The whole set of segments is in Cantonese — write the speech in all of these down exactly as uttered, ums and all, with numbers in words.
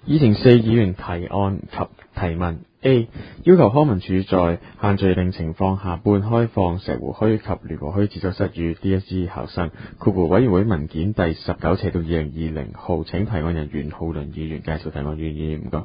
議程四議員提案及提問 A 要求康文署在限聚令情況下半開放石湖墟及聯和墟自修室與 D S E 考生。括弧委員會文件第十九斜到二零二零號，請提案人袁浩倫議員介紹提案原意。唔該。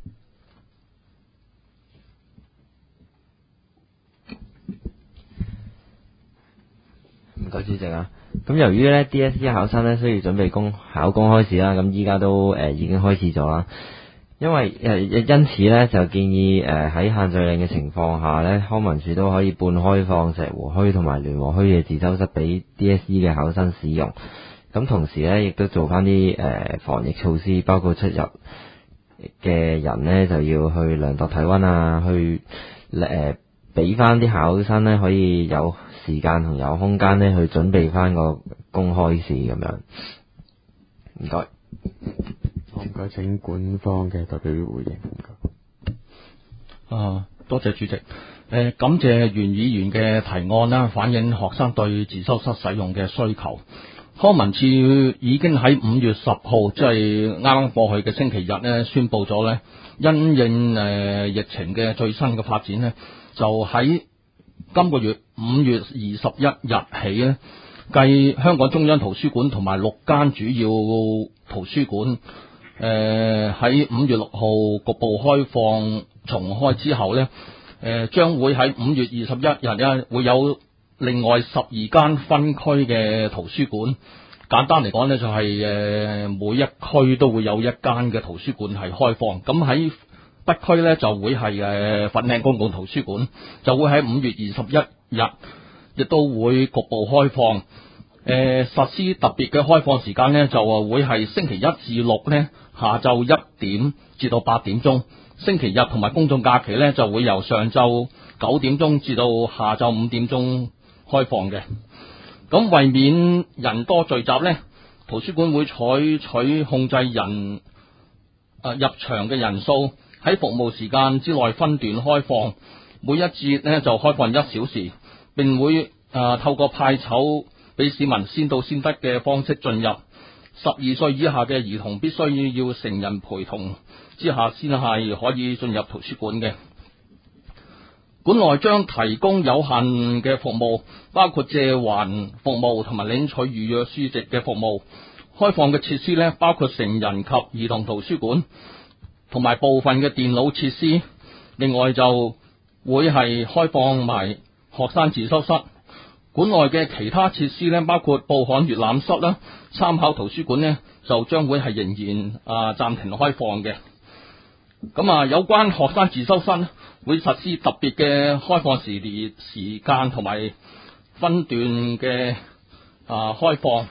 唔該主席啊，咁由於咧 D S E 考生咧需要準備公考公開試啦，咁依家都誒、呃、已經開始咗啦。因為誒、呃、因此咧就建議誒喺、呃、限聚令嘅情況下咧，康文署都可以半開放石湖墟同埋聯和墟嘅自修室俾 D S E 嘅考生使用。咁同時咧亦都做翻啲誒防疫措施，包括出入嘅人咧就要去量度體溫啊，去誒俾翻啲考生咧可以有時間同有空間咧去準備翻個公開試咁樣。唔該。 我唔該，請管方嘅代表回應。唔該。 啊，多謝主席。誒、呃，感謝袁議員嘅提案啦，反映學生對自修室使用嘅需求。康文署已經喺五月十號，即係啱啱過去嘅星期日咧，宣布咗咧，因應誒、呃、疫情嘅最新嘅發展咧，就喺今個月五月二十一日起咧，繼香港中央圖書館同埋六間主要圖書館誒喺五月六號局部開放重開之後咧，誒、呃、將會喺五月二十一日咧會有另外十二間分區嘅圖書館。簡單嚟講咧，就係誒每一區都會有一間嘅圖書館係開放。咁喺北區咧就會係誒粉嶺公共圖書館，就會喺五月二十一日亦都會局部開放。誒、呃、實施特別嘅開放時間咧，就會係星期一至六咧下晝一點至到八點鐘，星期日同埋公眾假期咧就會由上晝九點鐘至到下晝五點鐘開放嘅。咁為免人多聚集咧，圖書館會採取控制人誒、呃、入場嘅人數，喺服務時間之內分段開放，每一節咧就開放一小時，並會誒、呃、透過派籌俾市民先到先得嘅方式進入。十二歲以下嘅兒童必須要成人陪同之下先係可以進入圖書館嘅。館內將提供有限嘅服務，包括借還服務同埋領取預約書籍嘅服務。開放嘅設施咧，包括成人及兒童圖書館同埋部分嘅電腦設施。另外就會係開放埋學生自修室。館內嘅其他設施咧，包括報刊閱覽室啦、參考圖書館咧，就將會係仍然啊暫停開放嘅。咁啊，有關學生自修室會實施特別嘅開放時列時間同埋分段嘅啊開放。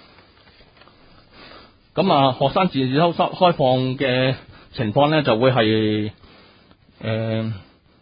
咁啊，學生自修室開放嘅情況咧，就會係誒、呃、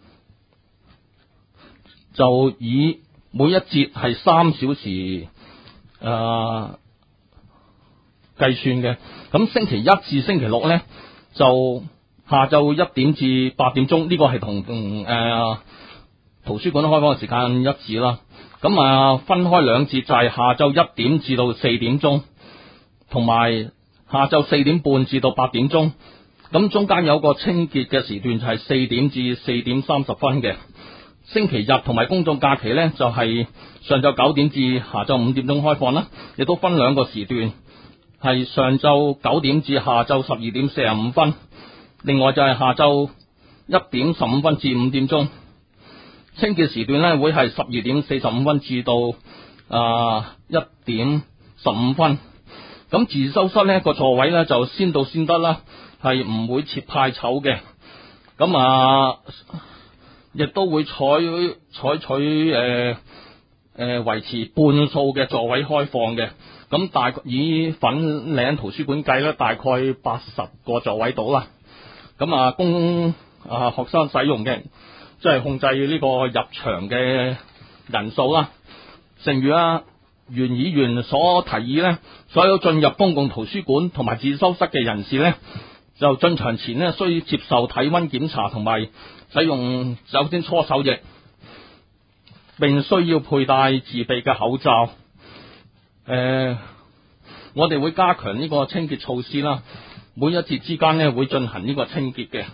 就以每一節係三小時啊計算嘅。咁星期一至星期六咧就下晝一點至八點鐘，呢、這個係同誒圖書館開放嘅時間一致啦。咁啊，分開兩節，就係、是、下晝一點至到四點鐘，同埋下晝四點半至到八點鐘。咁中間有個清潔嘅時段，就係四點至四點三十分嘅。星期日同埋公眾假期呢，就係、是、上晝九點至下晝五點鐘開放啦，亦都分兩個時段，係上晝九點至下晝十二點四十五分。另外就係下晝一點十五分至五點鐘，清潔時段咧會係十二點四十五分至到啊一點十五分。咁自修室呢個座位咧就先到先得啦，係唔會設派籌嘅。咁啊，亦都會採採取誒誒維持半數嘅座位開放嘅。咁大以粉嶺圖書館計咧，大概八十個座位到啦。咁啊，供啊學生使用嘅，即係控制呢個入場嘅人數啦。正如啊袁議員所提議咧，所有進入公共圖書館同埋自修室嘅人士咧，就進場前咧需要接受體溫檢查同埋使用酒精搓手液，並需要佩戴自備嘅口罩。誒、呃，我哋會加強呢個清潔措施啦。 每一節之間呢會進行呢個清潔嘅。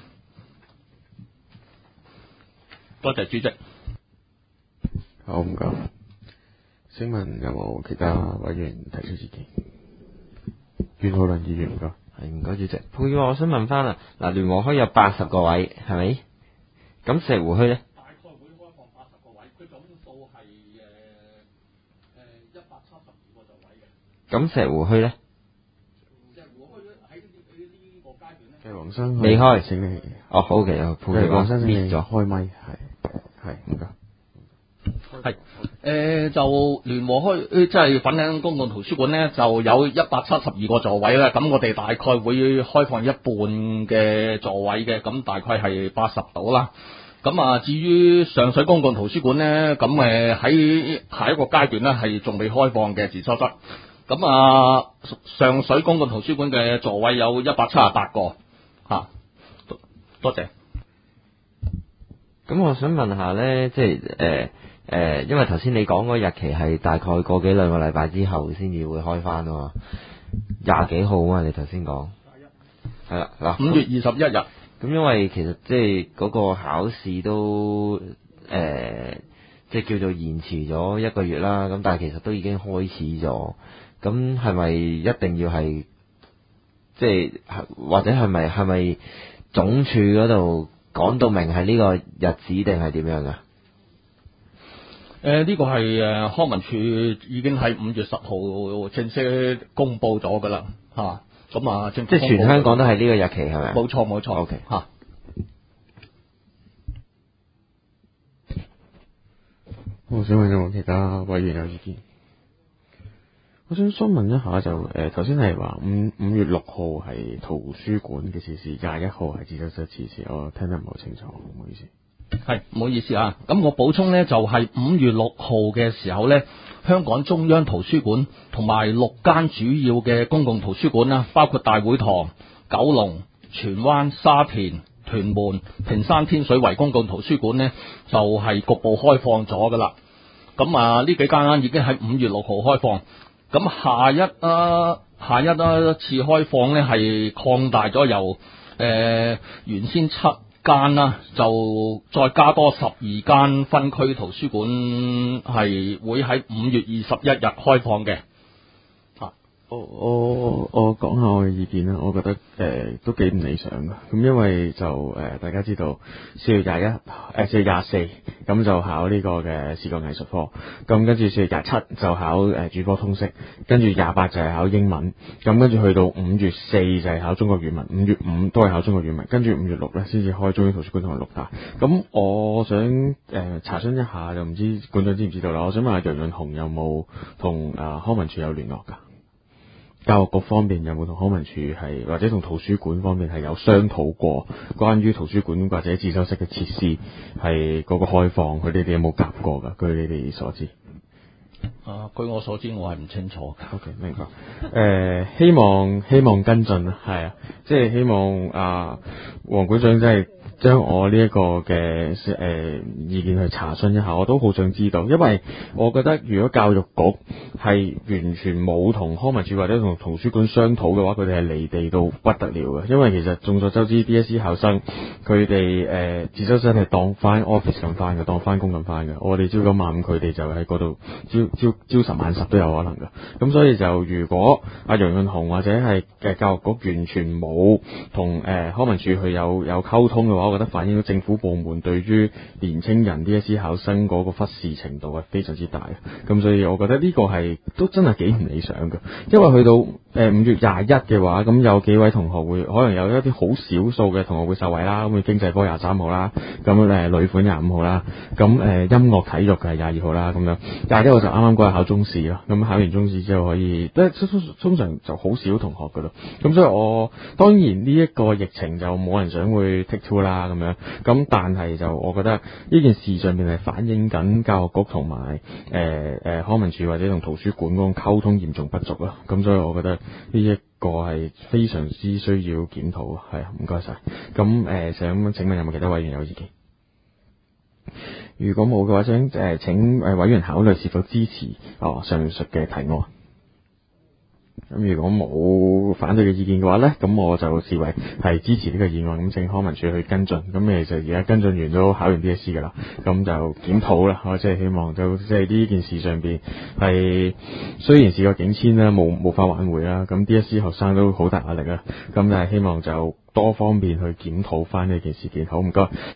多謝主席。 好，唔該。請問有冇其他委員提出意見？袁浩麟議員，唔該。 係，唔該主席。配話我想問翻啦，嗱，聯和墟有八十個位，係咪？咁石湖墟咧？ 大概會開放八十個位，佢總數係誒誒一百七十二個座位嘅。 咁石湖墟咧？ 石湖墟喺呢呢個階段咧， 嘅黃生未開， 請你。 哦，好嘅，有配嘅黃生請你搣咗。 開咪，係係唔該。 係誒、呃、就聯和墟即係粉嶺公共圖書館咧，就有一百七十二個座位啦。咁我哋大概會開放一半嘅座位嘅，咁大概係八十度啦。咁啊，至於上水公共圖書館咧，咁誒喺下一個階段咧係仲未開放嘅自修室。咁啊，上水公共圖書館嘅座位有一百七十八個嚇。多多謝。 咁我想問下咧，即係誒誒，因為頭先你講嗰日期係大概個幾兩個禮拜之後先至會開翻啊嘛，廿幾號啊嘛，你頭先講係啦嗱， 五月二十一日。 咁因為其實即係嗰個考試都誒、呃，即係叫做延遲咗一個月啦。咁但係其實都已經開始咗。咁係咪一定要係即係或者係咪係咪總署嗰度講到明係呢個日子定係點樣噶？ 誒、呃，呢、這個係誒康文署已經喺五月十號正式公佈咗噶啦，嚇咁啊，正即係全香港都係呢個日期係咪？ 冇錯冇錯。 O K 嚇。 我想問有冇其他委員有意見？我想詢問一下就誒，頭先係話五五月六號係圖書館嘅設施，廿一號係自修室設施，我聽得唔好清楚，唔好意思。 係，唔好意思啊。咁我補充呢，就係五月六號嘅時候呢，香港中央圖書館同埋六間主要嘅公共圖書館啦，包括大會堂、九龍、荃灣、沙田、屯門、屏山、天水圍公共圖書館呢，就係局部開放咗噶啦。咁啊，呢幾間已經喺五月六號開放。咁下一啊下一啊次開放呢，係擴大咗由誒、呃、原先七間啦，就再加多十二間分區圖書館，係會喺五月二十一日開放嘅。 我我我講下我嘅意見啦，我覺得誒、呃、都幾唔理想嘅。咁因為就誒、呃、大家知道四月廿一誒四月廿四咁就考呢個嘅視覺藝術科，咁跟住四月廿七就考誒、呃、主科通識，跟住廿八就係考英文，咁跟住去到五月四就係考中國語文，五月五都係考中國語文，跟住五月六咧先至開中央圖書館同埋六大。咁我想誒、呃、查詢一下，就唔知館長知唔知道啦？我想問下楊潤雄有冇同啊康文署有聯絡㗎？教育局方面有冇同康文署係或者同圖書館方面係有商討過關於圖書館或者自修室嘅設施係嗰個開放，佢哋哋有冇夾過㗎？據你哋所知？ 啊，據我所知，我係唔清楚。 O、okay, K， 明白。誒、呃，希望希望跟進啊，係啊，即係希望啊，黃館長真係將我呢一個嘅誒、呃、意見去查詢一下，我都好想知道，因為我覺得如果教育局係完全冇同康文署或者同圖書館商討嘅話，佢哋係離地到不得了嘅。因為其實眾所周知 D S E 考生佢哋誒自修室係當翻 office 咁翻嘅，當翻工咁翻嘅。我哋朝九晚五，佢哋就喺嗰度朝朝朝十晚十都有可能嘅。咁所以就如果阿楊潤雄或者係嘅教育局完全冇同誒康文署去有有溝通嘅話，我覺得反映到政府部門對於年青人 D S E 考生嗰個忽視程度係非常之大嘅。咁所以我覺得呢個係都真係幾唔理想嘅，因為去到誒五月廿一嘅話，咁有幾位同學會可能有一啲好少數嘅同學會受惠啦。咁經濟科廿三號啦，咁誒女款廿五號啦，咁誒、呃、音樂體育嘅係廿二號啦，咁樣廿一號就啱啱嗰日考中試咯。咁考完中試之後可以，即係通通常就好少同學噶咯。咁所以我當然呢一個疫情就冇人想會 take two 啦，咁樣咁但係就我覺得呢件事上面係反映緊教育局同埋誒誒康文署或者同圖書館嗰種溝通嚴重不足咯。咁所以我覺得呢一個係非常之需要檢討。係啊，唔該晒。咁誒、呃、想請問有冇其他委員有意見？如果冇嘅話，想誒請誒委員考慮是否支持哦上述嘅提案。 咁如果冇反對嘅意見嘅話呢，咁我就視為係支持呢個議案，咁請康文署去跟進。咁其實而家跟進完都考完 D S E 噶啦，咁就檢討啦。我即係希望就即係呢件事上邊係雖然事過境遷啦，冇冇法挽回啦，咁 D S E 學生都好大壓力啦。咁但係希望就多方面去檢討翻呢件事件。好，唔該。